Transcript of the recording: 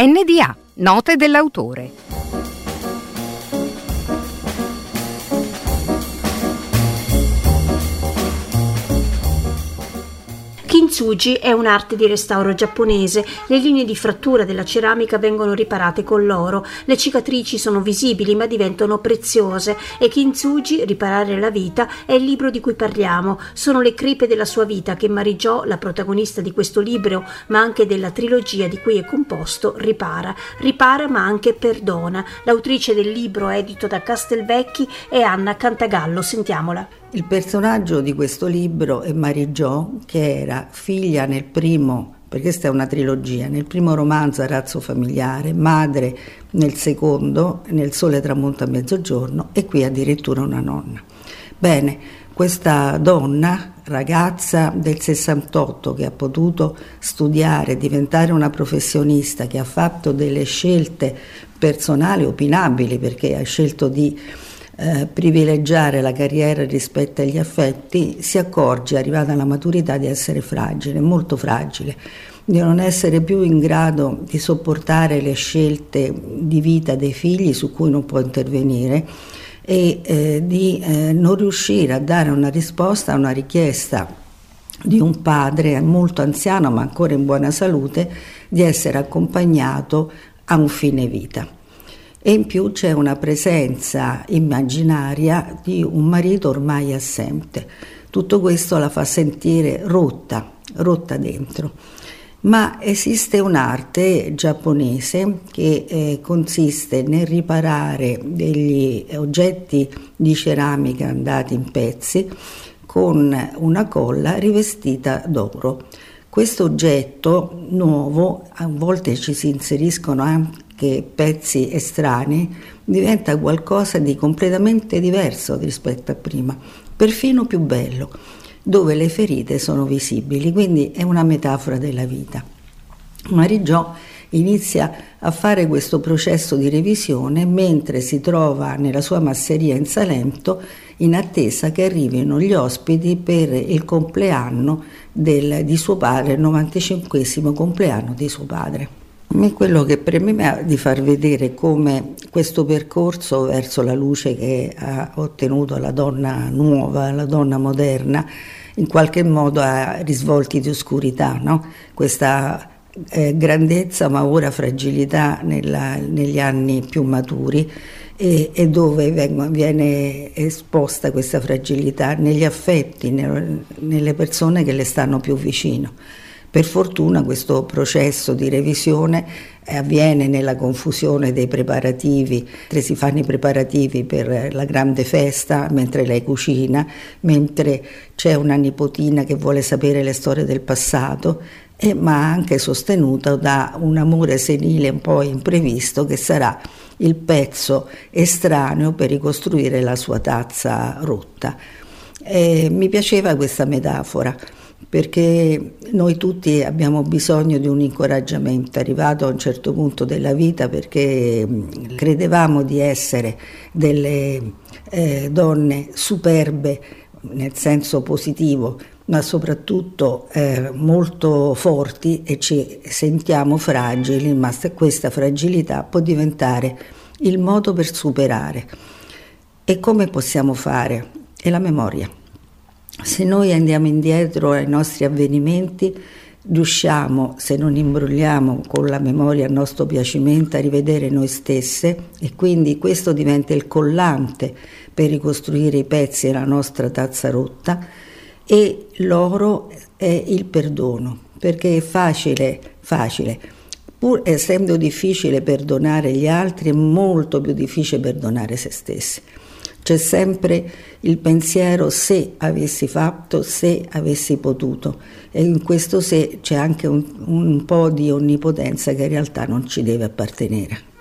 NDA, note dell'autore. Kintsugi è un'arte di restauro giapponese. Le linee di frattura della ceramica vengono riparate con l'oro, le cicatrici sono visibili ma diventano preziose e Kintsugi, Riparare la vita, è il libro di cui parliamo. Sono le crepe della sua vita che Mari-Jo, la protagonista di questo libro, ma anche della trilogia di cui è composto, ripara ma anche perdona. L'autrice del libro, edito da Castelvecchi, è Anna Cantagallo. Sentiamola. Il personaggio di questo libro è Mari-Jo, che era figlia nel primo, perché questa è una trilogia, nel primo romanzo Arazzo familiare, madre nel secondo, Nel sole tramonta a mezzogiorno, e qui addirittura una nonna. Bene, questa donna, ragazza del 68, che ha potuto studiare, diventare una professionista, che ha fatto delle scelte personali opinabili, perché ha scelto di privilegiare la carriera rispetto agli affetti, si accorge, arrivata alla maturità, di essere fragile, molto fragile, di non essere più in grado di sopportare le scelte di vita dei figli su cui non può intervenire e di non riuscire a dare una risposta a una richiesta di un padre molto anziano ma ancora in buona salute, di essere accompagnato a un fine vita. E in più c'è una presenza immaginaria di un marito ormai assente. Tutto questo la fa sentire rotta dentro. Ma esiste un'arte giapponese che consiste nel riparare degli oggetti di ceramica andati in pezzi con una colla rivestita d'oro. Questo oggetto nuovo, a volte ci si inseriscono anche pezzi estranei, diventa qualcosa di completamente diverso rispetto a prima, perfino più bello, dove le ferite sono visibili, quindi è una metafora della vita. Mari-Jo inizia a fare questo processo di revisione mentre si trova nella sua masseria in Salento in attesa che arrivino gli ospiti per il compleanno di suo padre, il 95esimo compleanno di suo padre. A me quello che premeva di far vedere come questo percorso verso la luce che ha ottenuto la donna nuova, la donna moderna, in qualche modo ha risvolti di oscurità, no? Questa grandezza ma ora fragilità negli anni più maturi e dove viene esposta questa fragilità negli affetti, nelle persone che le stanno più vicino. Per fortuna questo processo di revisione avviene nella confusione dei preparativi, si fanno i preparativi per la grande festa mentre lei cucina, mentre c'è una nipotina che vuole sapere le storie del passato, ma anche sostenuta da un amore senile un po' imprevisto che sarà il pezzo estraneo per ricostruire la sua tazza rotta. Mi piaceva questa metafora, perché noi tutti abbiamo bisogno di un incoraggiamento arrivato a un certo punto della vita, perché credevamo di essere delle donne superbe nel senso positivo, ma soprattutto molto forti, e ci sentiamo fragili, ma questa fragilità può diventare il modo per superare. E come possiamo fare? È la memoria. Se noi andiamo indietro ai nostri avvenimenti, riusciamo, se non imbrogliamo con la memoria a nostro piacimento, a rivedere noi stesse, e quindi questo diventa il collante per ricostruire i pezzi della nostra tazza rotta. E l'oro è il perdono, perché è facile, pur essendo difficile perdonare gli altri, è molto più difficile perdonare se stessi. C'è sempre il pensiero se avessi fatto, se avessi potuto, e in questo se c'è anche un po' di onnipotenza che in realtà non ci deve appartenere.